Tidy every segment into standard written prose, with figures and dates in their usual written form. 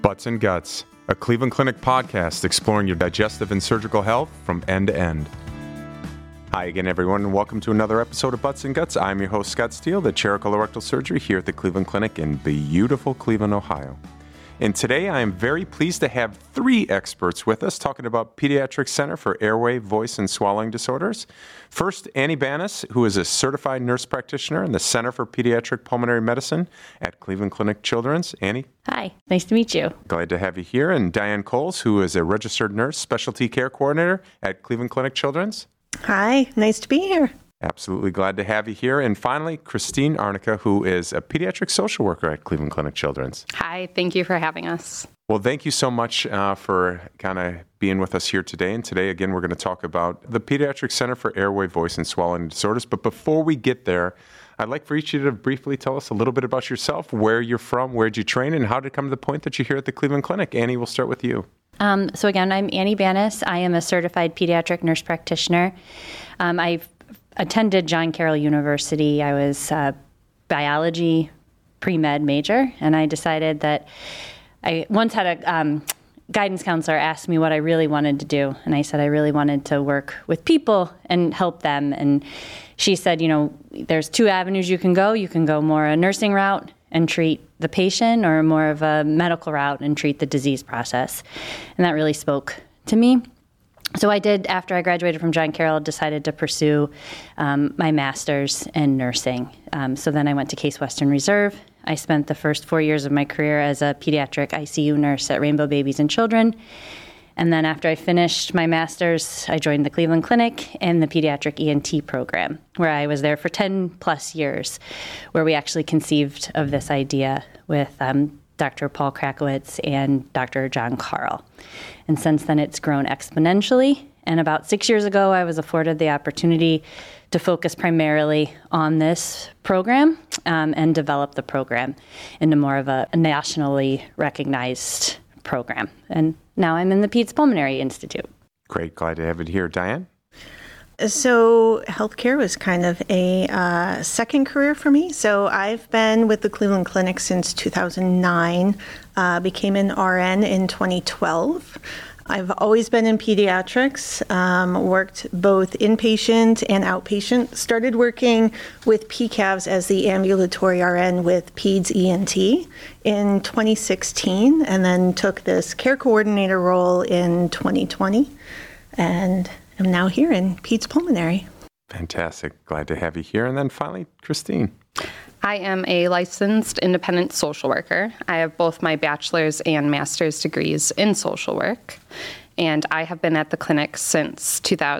Butts and Guts, a Cleveland Clinic podcast exploring your digestive and surgical health from end to end. Hi again, everyone, and welcome to another episode of Butts and Guts. I'm your host, Scott Steele, the chair of colorectal surgery here at the Cleveland Clinic in beautiful Cleveland, Ohio. And today I am very pleased to have three experts with us talking about Pediatric Center for Airway, Voice, and Swallowing Disorders. First, Annie Banas, who is a certified nurse practitioner in the Center for Pediatric Pulmonary Medicine at Cleveland Clinic Children's. Annie. Hi, nice to meet you. Glad to have you here. And Diane Coles, who is a registered nurse specialty care coordinator at Cleveland Clinic Children's. Hi, nice to be here. Absolutely glad to have you here. And finally, Christine Arnica, who is a pediatric social worker at Cleveland Clinic Children's. Hi, thank you for having us. Well, thank you so much for kind of being with us here today. And today, again, we're going to talk about the Pediatric Center for Airway, Voice, and Swallowing Disorders. But before we get there, I'd like for each of you to briefly tell us a little bit about yourself, where you're from, where did you train, and how did it come to the point that you're here at the Cleveland Clinic. Annie, we'll start with you. So again, I'm Annie Banas. I am a certified pediatric nurse practitioner. I've attended John Carroll University. I was a biology pre-med major, and I decided that I once had a guidance counselor ask me what I really wanted to do, and I said I really wanted to work with people and help them. And she said, you know, there's two avenues you can go. You can go more a nursing route and treat the patient, or more of a medical route and treat the disease process. And that really spoke to me. So I did, after I graduated from John Carroll, decided to pursue my master's in nursing. So then I went to Case Western Reserve. I spent the first 4 years of my career as a pediatric ICU nurse at Rainbow Babies and Children. And then after I finished my master's, I joined the Cleveland Clinic and the pediatric ENT program, where I was there for 10 plus years, where we actually conceived of this idea with Dr. Paul Krakowitz and Dr. John Carl. And since then, it's grown exponentially. And about 6 years ago, I was afforded the opportunity to focus primarily on this program and develop the program into more of a nationally recognized program. And now I'm in the Peds Pulmonary Institute. Great. Glad to have it here. Diane? So healthcare was kind of a second career for me. So I've been with the Cleveland Clinic since 2009, became an RN in 2012. I've always been in pediatrics, worked both inpatient and outpatient, started working with PCAVs as the ambulatory RN with Peds ENT in 2016, and then took this care coordinator role in 2020, and I'm now here in Peds Pulmonary. Fantastic. Glad to have you here. And then finally, Christine. I am a licensed independent social worker. I have both my bachelor's and master's degrees in social work, and I have been at the clinic since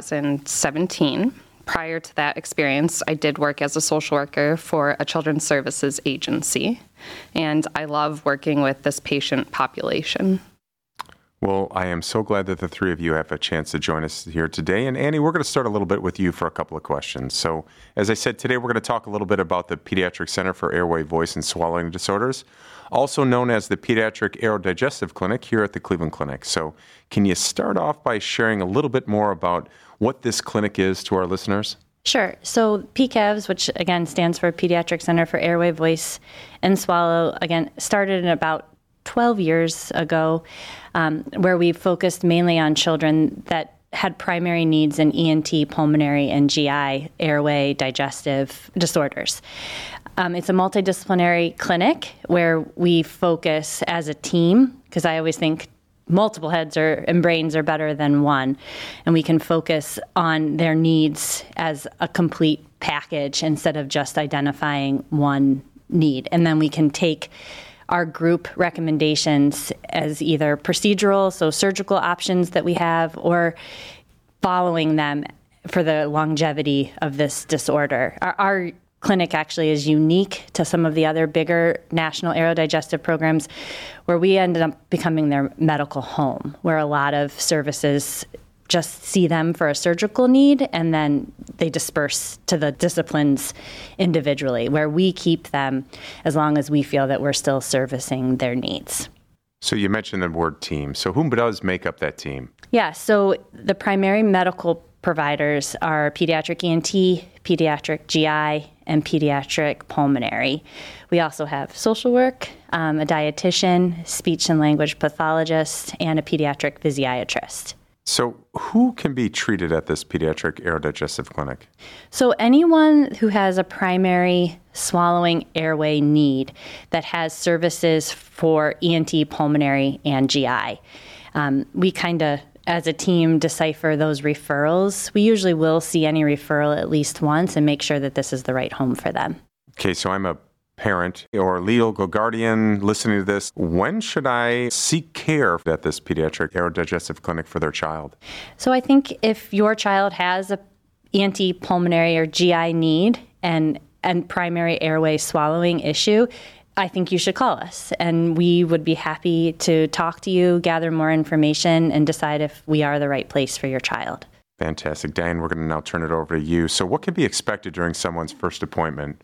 2017. Prior to that experience, I did work as a social worker for a children's services agency, and I love working with this patient population. Well, I am so glad that the three of you have a chance to join us here today. And Annie, we're going to start a little bit with you for a couple of questions. So, as I said, today we're going to talk a little bit about the Pediatric Center for Airway, Voice, and Swallowing Disorders, also known as the Pediatric Aerodigestive Clinic here at the Cleveland Clinic. So, can you start off by sharing a little bit more about what this clinic is to our listeners? Sure. So PCAVS, which again stands for Pediatric Center for Airway, Voice, and Swallow, again, started in about 12 years ago, where we focused mainly on children that had primary needs in ENT, pulmonary, and GI, airway, digestive disorders. It's a multidisciplinary clinic where we focus as a team, because I always think multiple heads and brains are better than one, and we can focus on their needs as a complete package instead of just identifying one need. And then we can take our group recommendations as either procedural, so surgical options that we have, or following them for the longevity of this disorder. Our clinic actually is unique to some of the other bigger national aerodigestive programs, where we ended up becoming their medical home, where a lot of services just see them for a surgical need and then they disperse to the disciplines individually, where we keep them as long as we feel that we're still servicing their needs. So you mentioned the word team. So whom does make up that team? Yeah, so the primary medical providers are pediatric ENT, pediatric GI, and pediatric pulmonary. We also have social work, a dietitian, speech and language pathologist, and a pediatric physiatrist. So who can be treated at this pediatric aerodigestive clinic? So anyone who has a primary swallowing airway need that has services for ENT, pulmonary, and GI. We kind of, as a team, decipher those referrals. We usually will see any referral at least once and make sure that this is the right home for them. Okay, so I'm a parent or legal guardian listening to this. When should I seek care at this pediatric aerodigestive clinic for their child? So I think if your child has a ENT, pulmonary, or GI need and primary airway swallowing issue, I think you should call us, and we would be happy to talk to you, gather more information, and decide if we are the right place for your child. Fantastic. Diane, we're going to now turn it over to you. So what can be expected during someone's first appointment?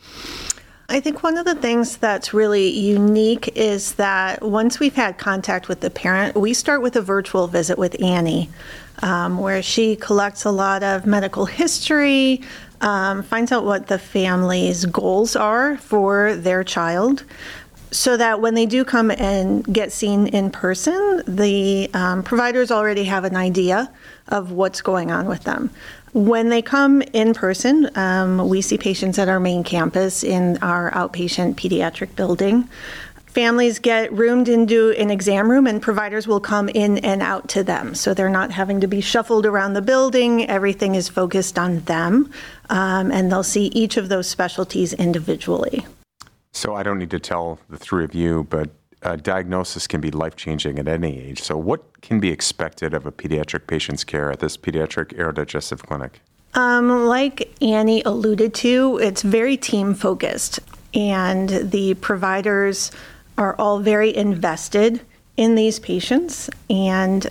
I think one of the things that's really unique is that once we've had contact with the parent, we start with a virtual visit with Annie, where she collects a lot of medical history, finds out what the family's goals are for their child, so that when they do come and get seen in person, the providers already have an idea of what's going on with them. When they come in person, we see patients at our main campus in our outpatient pediatric building. Families get roomed into an exam room, and providers will come in and out to them. So they're not having to be shuffled around the building. Everything is focused on them, and they'll see each of those specialties individually. So I don't need to tell the three of you, but a diagnosis can be life-changing at any age. So what can be expected of a pediatric patient's care at this pediatric aerodigestive clinic? Like Annie alluded to, it's very team-focused, and the providers are all very invested in these patients, and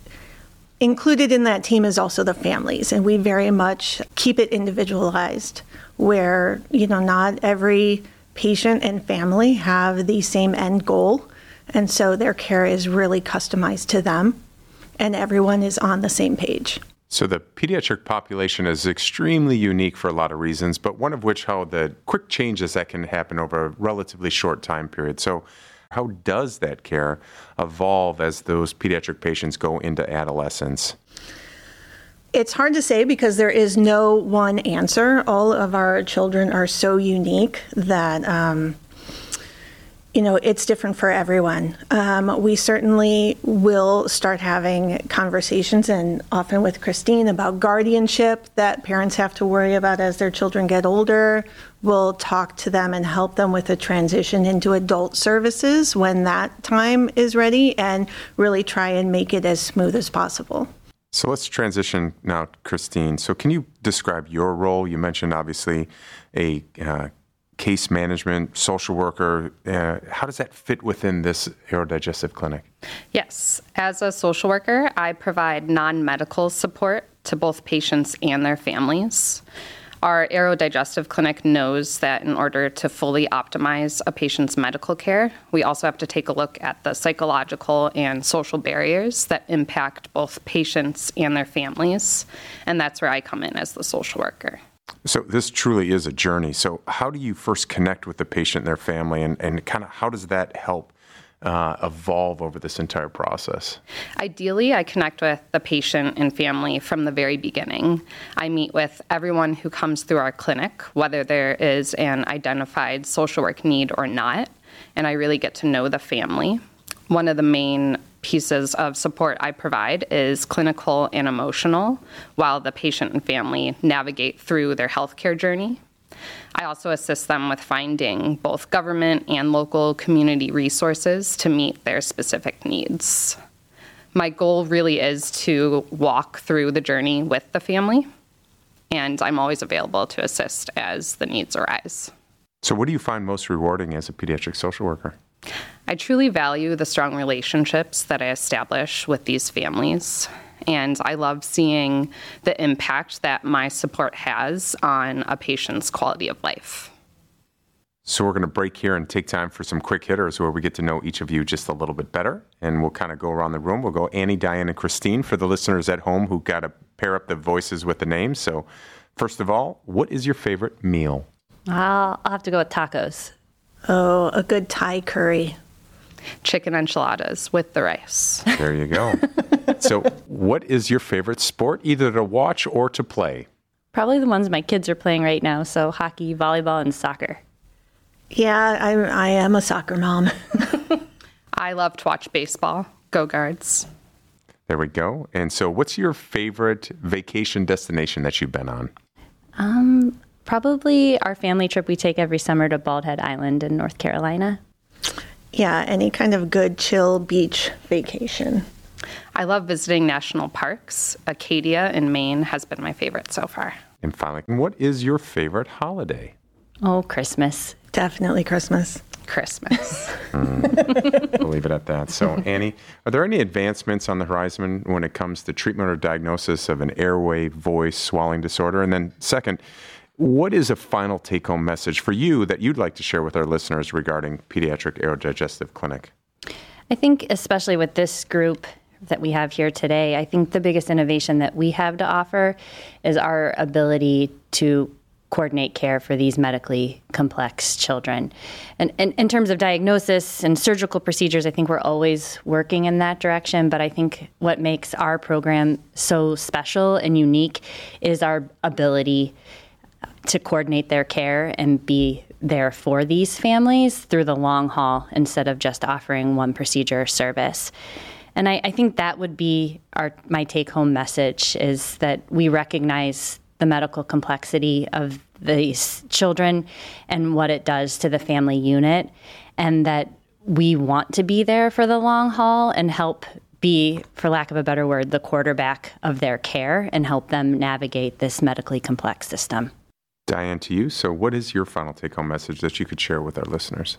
included in that team is also the families, and we very much keep it individualized, where, not every patient and family have the same end goal, and so their care is really customized to them, and everyone is on the same page. So the pediatric population is extremely unique for a lot of reasons, but one of which how the quick changes that can happen over a relatively short time period. So how does that care evolve as those pediatric patients go into adolescence? It's hard to say because there is no one answer. All of our children are so unique that, it's different for everyone. We certainly will start having conversations, and often with Christine, about guardianship that parents have to worry about as their children get older. We'll talk to them and help them with a transition into adult services when that time is ready, and really try and make it as smooth as possible. So let's transition now, Christine. So can you describe your role? You mentioned, obviously, a case management social worker. How does that fit within this aerodigestive clinic? Yes. As a social worker, I provide non-medical support to both patients and their families. Our aerodigestive clinic knows that in order to fully optimize a patient's medical care, we also have to take a look at the psychological and social barriers that impact both patients and their families. And that's where I come in as the social worker. So this truly is a journey. So how do you first connect with the patient and their family, and kind of how does that help evolve over this entire process? Ideally, I connect with the patient and family from the very beginning. I meet with everyone who comes through our clinic, whether there is an identified social work need or not, and I really get to know the family. One of the main pieces of support I provide is clinical and emotional, while the patient and family navigate through their healthcare journey. I also assist them with finding both government and local community resources to meet their specific needs. My goal really is to walk through the journey with the family, and I'm always available to assist as the needs arise. So what do you find most rewarding as a pediatric social worker? I truly value the strong relationships that I establish with these families, and I love seeing the impact that my support has on a patient's quality of life. So we're going to break here and take time for some quick hitters where we get to know each of you just a little bit better. And we'll kind of go around the room. We'll go Annie, Diane, and Christine for the listeners at home who got to pair up the voices with the names. So first of all, what is your favorite meal? I'll have to go with tacos. Oh, a good Thai curry. Chicken enchiladas with the rice. There you go. So what is your favorite sport, either to watch or to play? Probably the ones my kids are playing right now. So hockey, volleyball, and soccer. Yeah, I am a soccer mom. I love to watch baseball. Go Guards. There we go. And so what's your favorite vacation destination that you've been on? Probably our family trip we take every summer to Bald Head Island in North Carolina. Yeah, any kind of good chill beach vacation. I love visiting national parks. Acadia in Maine has been my favorite so far. And finally, what is your favorite holiday? Oh, Christmas. Definitely Christmas. Christmas. We'll leave it at that. So, Annie, are there any advancements on the horizon when it comes to treatment or diagnosis of an airway, voice, swallowing disorder? And then second, what is a final take-home message for you that you'd like to share with our listeners regarding Pediatric Aerodigestive Clinic? I think especially with this group that we have here today, I think the biggest innovation that we have to offer is our ability to coordinate care for these medically complex children. And in terms of diagnosis and surgical procedures, I think we're always working in that direction. But I think what makes our program so special and unique is our ability to coordinate their care and be there for these families through the long haul instead of just offering one procedure or service. And I think that would be my take-home message, is that we recognize the medical complexity of these children and what it does to the family unit, and that we want to be there for the long haul and help be, for lack of a better word, the quarterback of their care and help them navigate this medically complex system. Diane, to you. So what is your final take-home message that you could share with our listeners?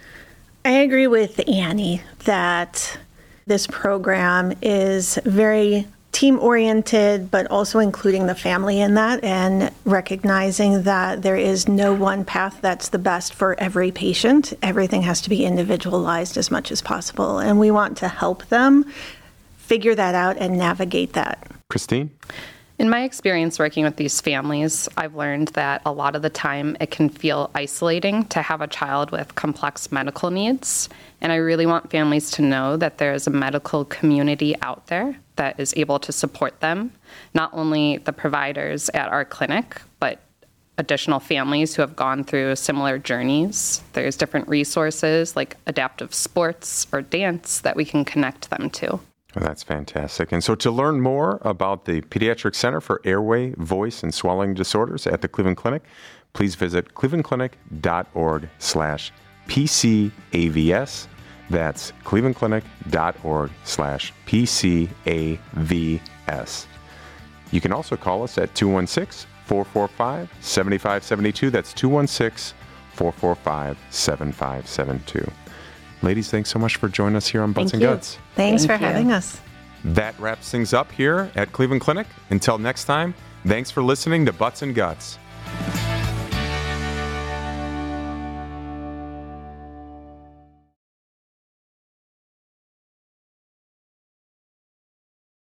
I agree with Annie that this program is very team-oriented, but also including the family in that and recognizing that there is no one path that's the best for every patient. Everything has to be individualized as much as possible, and we want to help them figure that out and navigate that. Christine? In my experience working with these families, I've learned that a lot of the time it can feel isolating to have a child with complex medical needs. And I really want families to know that there is a medical community out there that is able to support them, not only the providers at our clinic, but additional families who have gone through similar journeys. There's different resources like adaptive sports or dance that we can connect them to. Well, that's fantastic. And so to learn more about the Pediatric Center for Airway, Voice, and Swallowing Disorders at the Cleveland Clinic, please visit clevelandclinic.org/PCAVS. That's clevelandclinic.org/PCAVS. You can also call us at 216-445-7572. That's 216-445-7572. Ladies, thanks so much for joining us here on Butts and Guts. Thanks for having us. That wraps things up here at Cleveland Clinic. Until next time, thanks for listening to Butts and Guts.